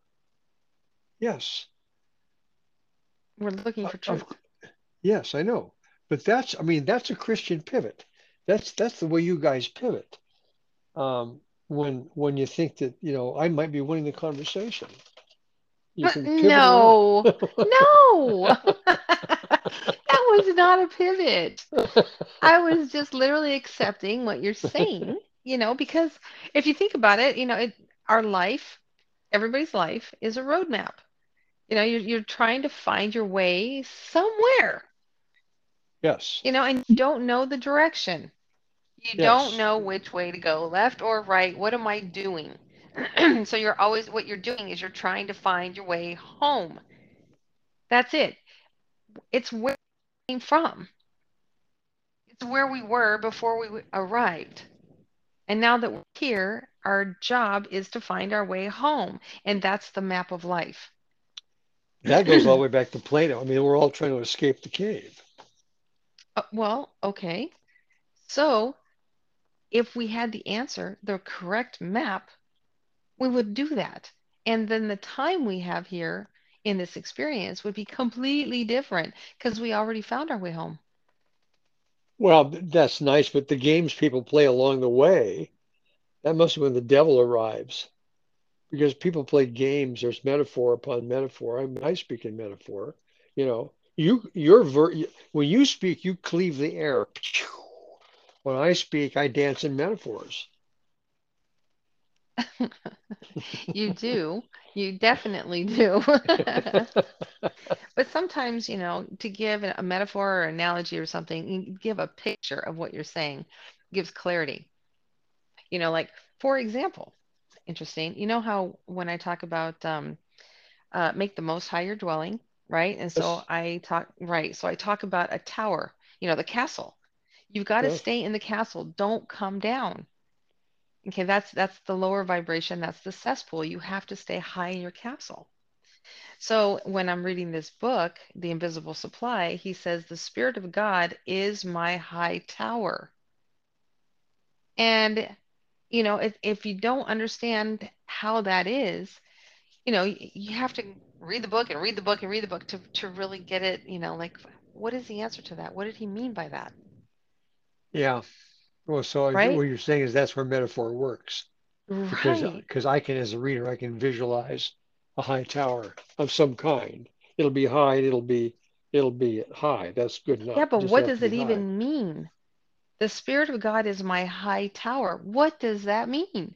yes, We're looking uh, for of truth. yes, I know, but that's I mean that's a Christian pivot. That's that's the way you guys pivot. Um, when when you think that you know I might be winning the conversation, you But can pivot around. no, no, that was not a pivot. I was just literally accepting what you're saying, you know, because if you think about it, you know, it, our life, everybody's life is a roadmap. You know, you're, you're trying to find your way somewhere, Yes, you know, and you don't know the direction. You don't yes. know which way to go, left or right. What am I doing? So you're always, what you're doing is you're trying to find your way home. That's it. It's where we came from. It's where we were before we arrived. And now that we're here, our job is to find our way home. And that's the map of life. That goes all the way back to Plato. I mean, we're all trying to escape the cave. Uh, well, okay. So if we had the answer, the correct map, we would do that. And then the time we have here in this experience would be completely different because we already found our way home. Well, that's nice, but the games people play along the way, that must be when the devil arrives. Because people play games, there's metaphor upon metaphor. I, mean, I speak in metaphor. You know, you your ver when you speak, you cleave the air. When I speak, I dance in metaphors. You do. You definitely do. But sometimes, you know, to give a metaphor or analogy or something, you give a picture of what you're saying, gives clarity. You know, like for example, interesting. You know how when I talk about um, uh, make the most high your dwelling, right? And so Yes, I talk, right. So I talk about a tower, you know, the castle. You've got to yes. stay in the castle. Don't come down. Okay, that's that's the lower vibration. That's the cesspool. You have to stay high in your castle. So when I'm reading this book, The Invisible Supply, he says the Spirit of God is my high tower. And you know, if, if you don't understand how that is, you know, y- you have to read the book and read the book and read the book to to really get it, you know, like what is the answer to that? What did he mean by that? Yeah. Well, so I, Right? what you're saying is that's where metaphor works. Because Right. because I can, as a reader, I can visualize a high tower of some kind. It'll be high, and it'll be it'll be high. That's good Yeah, enough. but Just what have to does be it high. even mean? The Spirit of God is my high tower. What does that mean?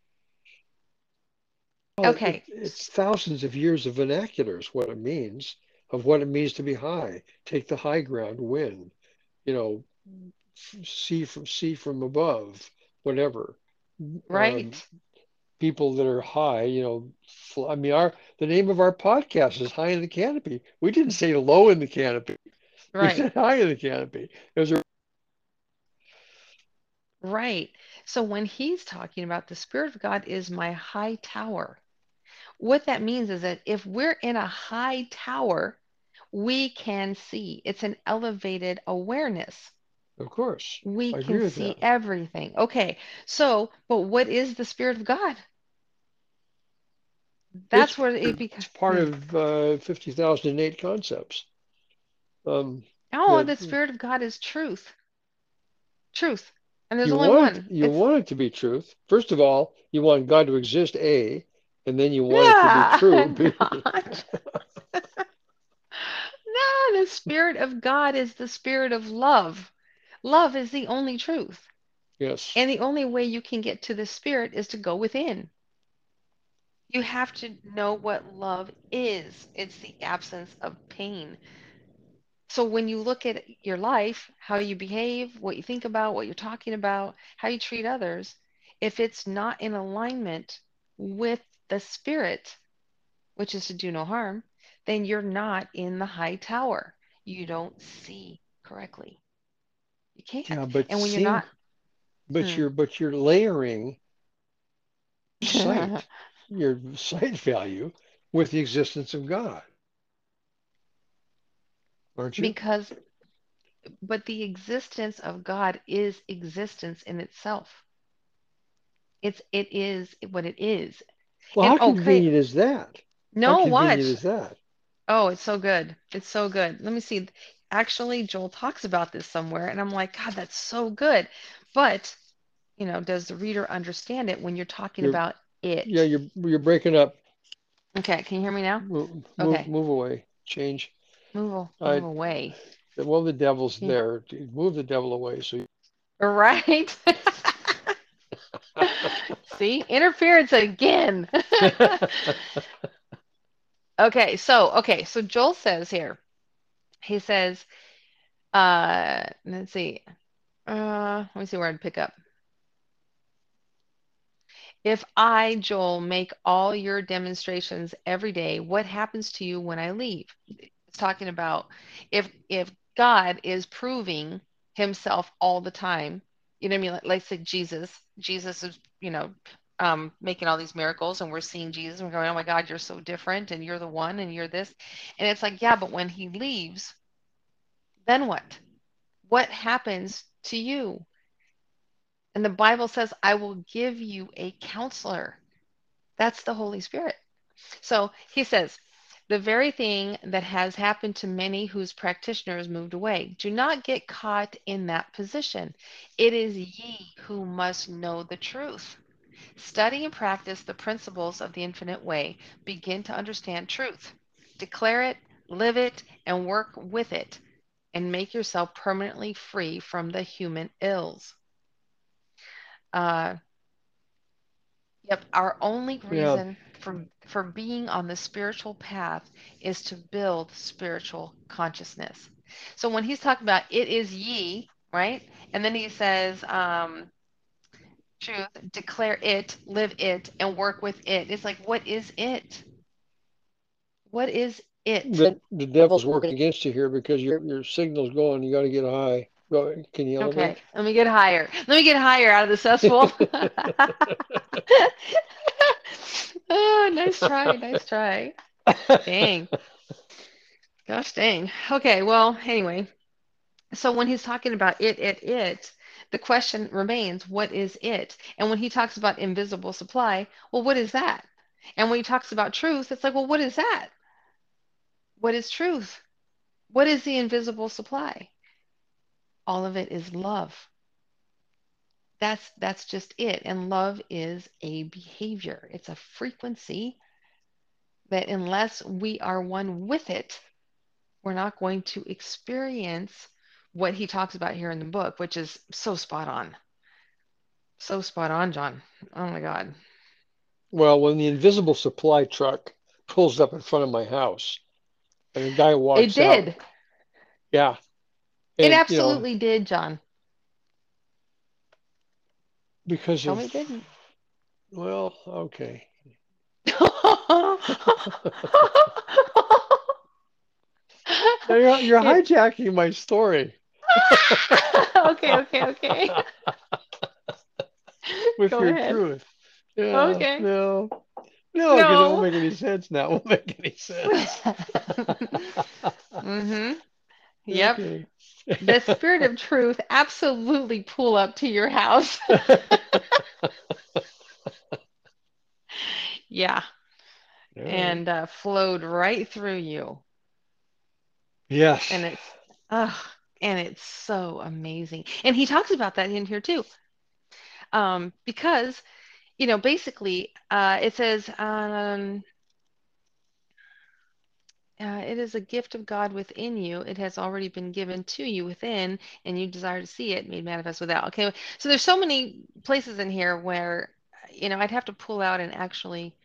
Well, it, Okay. it's thousands of years of vernacular is what it means, of what it means to be high. Take the high ground, win. You know, see from see from above, whatever. Um, Right. People that are high, you know, fl- I mean, our the name of our podcast is High in the Canopy. We didn't say low in the canopy. We Right. said high in the canopy. Those are Right. So when he's talking about the Spirit of God is my high tower, what that means is that if we're in a high tower, we can see. It's an elevated awareness. of course. We I can agree with see that. everything. Okay. So, but what is the Spirit of God? It's That's where it it's becomes. part of uh, fifty thousand eight concepts. Um, Oh, that the Spirit of God is truth. Truth. And there's you only want it, one. you It's want it to be truth. First of all, you want God to exist, A, and then you want it to be yeah, true, B. not. No, the Spirit of God is the Spirit of love. Love is the only truth. Yes. And the only way you can get to the Spirit is to go within. You have to know what love is. It's the absence of pain. So when you look at your life, how you behave, what you think about, what you're talking about, how you treat others, if it's not in alignment with the Spirit, which is to do no harm, then you're not in the high tower. You don't see correctly. You Yeah, can't. but And when you're seeing, not, but hmm. you're but you're layering sight, your sight value with the existence of God, aren't you? because, but the existence of God is existence in itself. It's, it is what it is. Well, And how okay, convenient is that? How no, convenient watch. is that? Oh, it's so good. It's so good. Let me see. Actually, Joel talks about this somewhere, and I'm like, God, that's so good. But, you know, does the reader understand it when you're talking You're about yeah, it? you're you're breaking up. Okay, can you hear me now? Move move Okay, move away. Change. move move I away. well, the devil's Yeah. there. Move the devil away. So Right? See, interference again. Okay, so okay, so Joel says here, he says, uh, let's see, uh, let me see where I'd pick up. If I, Joel, make all your demonstrations every day, what happens to you when I leave? It's talking about if if God is proving himself all the time, you know what I mean? Like, like say Jesus, Jesus is, you know, um, making all these miracles and we're seeing Jesus and we're going, oh my God, you're so different and you're the one and you're this. And it's like, yeah, but when he leaves, then what? What happens to you? And the Bible says, I will give you a counselor. That's the Holy Spirit. So he says, the very thing that has happened to many whose practitioners moved away. Do not get caught in that position. It is ye who must know the truth. Study and practice the principles of the infinite way. Begin to understand truth. Declare it, live it, and work with it, and make yourself permanently free from the human ills. Uh, Yep, our only Yeah. reason for for being on the spiritual path is to build spiritual consciousness. So when he's talking about it is ye, right? And then he says, um, truth, declare it, live it, and work with it. It's like, what is it? What is it? The, the devil's working against you here because your your signal's going. You got to get high. Go, can you Okay, elevate? let me get higher. Let me get higher out of the cesspool. Oh, nice try, nice try. Dang. Gosh dang. Okay, well, anyway, so when he's talking about it, it, it, the question remains, what is it? And when he talks about invisible supply, well, what is that? And when he talks about truth, it's like, well, what is that? What is truth? What is the invisible supply? All of it is love. That's that's just it. And love is a behavior. It's a frequency that unless we are one with it, we're not going to experience what he talks about here in the book, which is so spot on. So spot on, John. Oh my God. Well, when the invisible supply truck pulls up in front of my house and a guy It walks out, did. yeah, It and you know, absolutely did, John. because Tell of, me it didn't. well, okay. Now you're you're It hijacking my story okay, okay, okay. with Go your ahead. truth. Yeah, Okay. no, no, because it won't No. make any sense now. It won't make any sense. Mm-hmm. Yep. Okay. The spirit of truth absolutely pull up to your house. Yeah. All right. And uh, flowed right through you. Yes. And it's, uh, and it's so amazing. And he talks about that in here too. Um, because, you know, basically, uh, it says, um, uh, it is a gift of God within you. It has already been given to you within, and you desire to see it made manifest without. Okay, so there's so many places in here where, you know, I'd have to pull out and actually.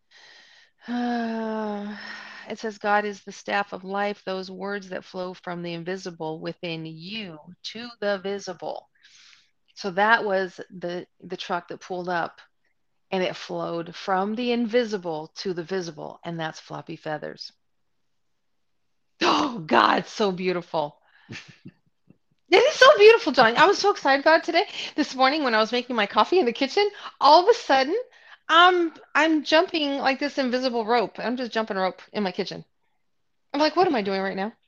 Uh, it says, God is the staff of life, those words that flow from the invisible within you to the visible. So that was the the truck that pulled up, and it flowed from the invisible to the visible, and that's floppy feathers. Oh God, so beautiful. It is so beautiful, John. I was so excited about it today. This morning when I was making my coffee in the kitchen, all of a sudden, I'm I'm jumping like this invisible rope. I'm just jumping rope in my kitchen. I'm like, what am I doing right now?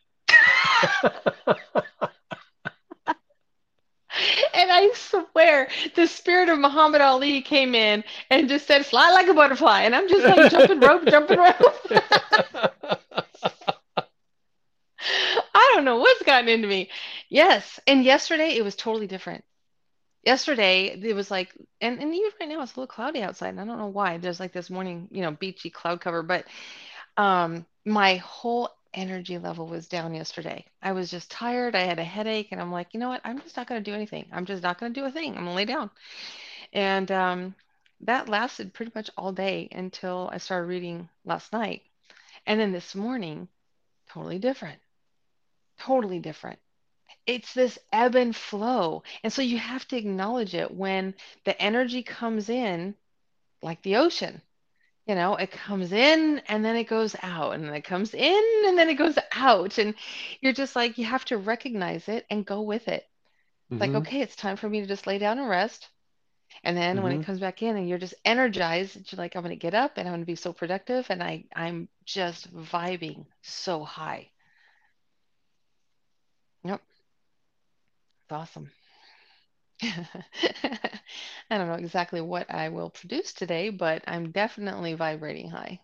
And I swear, the spirit of Muhammad Ali came in and just said, "Fly like a butterfly," and I'm just like jumping rope, jumping rope. I don't know what's gotten into me. Yes, and yesterday it was totally different. Yesterday it was like, and, and even right now it's a little cloudy outside, and I don't know why. There's like this morning, you know, beachy cloud cover, but um, my whole energy level was down yesterday. I was just tired. I had a headache, and I'm like, you know what? I'm just not going to do anything. I'm just not going to do a thing. I'm going to lay down. And um, that lasted pretty much all day until I started reading last night. And then this morning, totally different. Totally different. It's this ebb and flow. And so you have to acknowledge it when the energy comes in, like the ocean. You know, it comes in and then it goes out, and then it comes in and then it goes out. And you're just like, you have to recognize it and go with it. Like, hmm okay, it's time for me to just lay down and rest. And then when it hmm comes back in and you're just energized, you're like, I'm going to get up and I'm going to be so productive. And I, I'm just vibing so high. Yep. It's awesome. I don't know exactly what I will produce today, but I'm definitely vibrating high.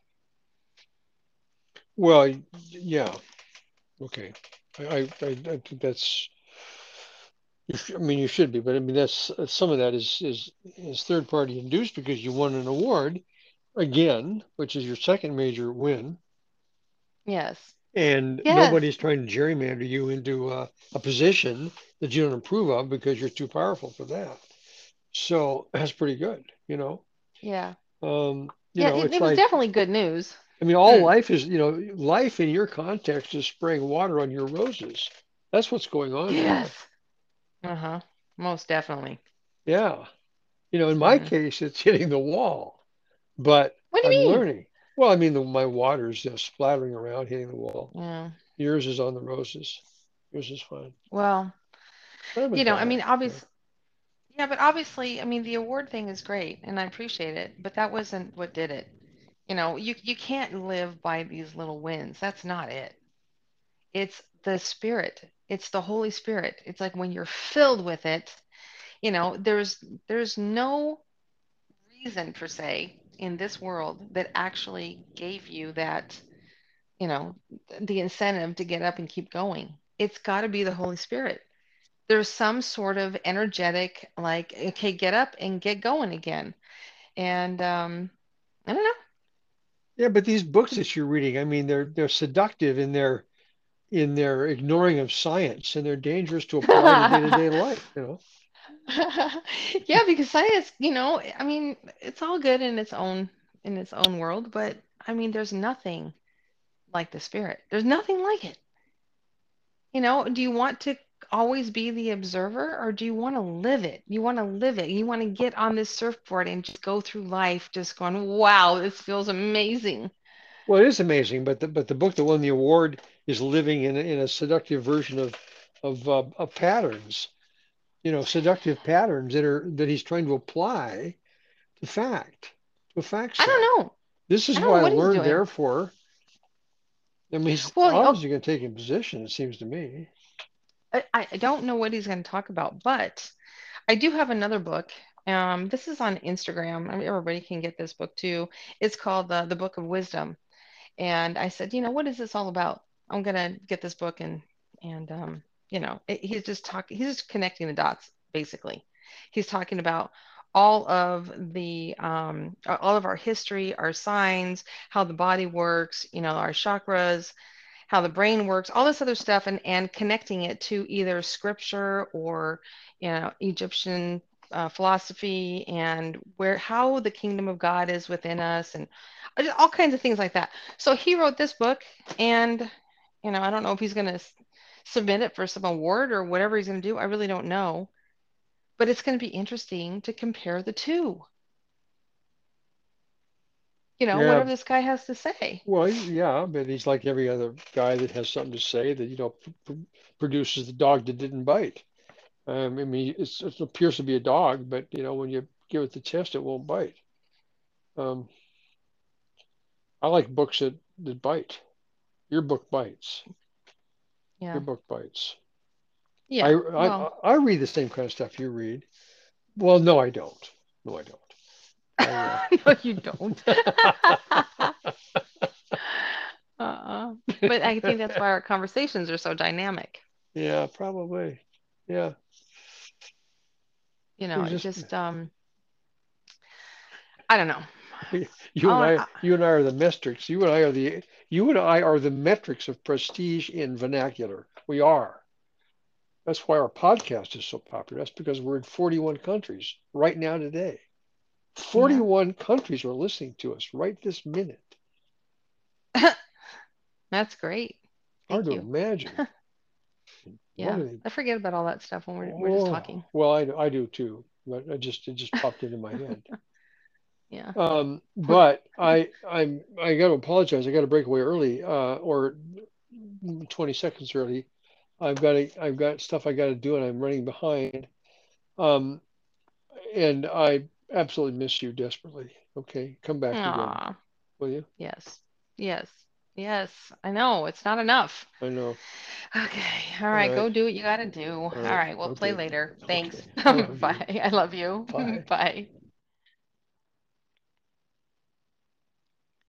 Well, yeah, okay. I I, I I think that's you sh I mean you should be, but I mean that's uh, some of that is is is third party induced because you won an award again, which is your second major win, Yes. and Yes. nobody's trying to gerrymander you into uh, a position that you don't approve of because you're too powerful for that. So that's pretty good, you know. Yeah. Um, you Yeah, know, it, it's it was like definitely good news. I mean, all Mm. life is, you know, life in your context is spraying water on your roses. That's what's going on Yes. there. Uh-huh. Most definitely. Yeah. You know, in my Hmm. case, it's hitting the wall, but What do I'm you mean? learning. Well, I mean, the, my water's just splattering around, hitting the wall. Yeah. Yours is on the roses. Yours is fine. Well, I haven't you know, I thought. mean, Yeah. obvious. Yeah, but obviously, I mean, the award thing is great, and I appreciate it, but that wasn't what did it. You know, you you can't live by these little wins. That's not it. It's the Spirit. It's the Holy Spirit. It's like when you're filled with it, you know, there's there's no reason per se in this world that actually gave you that, you know, the incentive to get up and keep going. It's got to be the Holy Spirit. There's some sort of energetic, like, okay, get up and get going again. And um, I don't Yeah, but these books that you're reading, I mean, they're they're seductive in their in their ignoring of science, and they're dangerous to apply to know. day-to-day life, you know. Yeah, because science, you know, I mean, it's all good in its own in its own world, but I mean, there's nothing like the spirit. There's nothing like it. You know, do you want to always be the observer or do you want to live it? You want to live it. You want to get on this surfboard and just go through life just going, wow, this feels amazing. Well, it is amazing, but the but the book that won the award is living in a, in a seductive version of of, uh, of patterns, you know, seductive patterns that are that he's trying to apply to fact, to a fact I set. don't know. This I is don't know what I what he's learned, doing. therefore. I mean, he's Well, oh, obviously going to take a position, it seems to me. I, I don't know what he's going to talk about, but I do have another book. Um, this is on Instagram. I mean, everybody can get this book too. It's called uh, The Book of Wisdom. And I said, you know, what is this all about? I'm gonna get this book and and um, you know, it, he's just talking. He's just connecting the dots, basically. He's talking about all of the um, all of our history, our signs, how the body works, you know, our chakras, how the brain works, all this other stuff, and and connecting it to either scripture or you know Egyptian uh, philosophy and where how the kingdom of God is within us and all kinds of things like that. So he wrote this book, and you know I don't know if he's going to submit it for some award or whatever he's going to do. I really don't know, but it's going to be interesting to compare the two. You know, Yeah, whatever this guy has to say. well, yeah, but he's like every other guy that has something to say that, you know, p p produces the dog that didn't bite. Um, I mean, it's, it appears to be a dog, but, you know, when you give it the test, it won't bite. Um, I like books that, that bite. Your book bites. Your Yeah. book bites. I, Yeah. I Well, I read the same kind of stuff you read. Well, no, I don't. No, I don't. I no, you don't. uh Uh-uh. But I think that's why our conversations are so dynamic. yeah, probably. Yeah. You know, We it just just um I don't know. you and I'll, I I, you and I are the metrics. You and I are the you and I are the metrics of prestige in vernacular. We are. That's why our podcast is so popular. That's because we're in forty-one countries right now today. yeah. forty-one countries are listening to us right this minute. That's great. Hard Thank to you. imagine. What Yeah. are they? I forget about all that stuff when we're we're just Oh, talking. well, I, I do too, but I just it just popped into my head. Yeah. Um, but I I'm I got to apologize. I got to break away early, uh, or twenty seconds early. I've got to, I've got stuff I got to do, and I'm running behind. Um, and I absolutely miss you desperately. Okay, come back again, Aw. will you? Yes. Yes. Yes, I know. It's not enough. I know. Okay. All All right. right. Go do what you got to do. All All right. right. We'll play Okay. later. Thanks. Okay. I love you. Bye. I love you. Bye. Bye.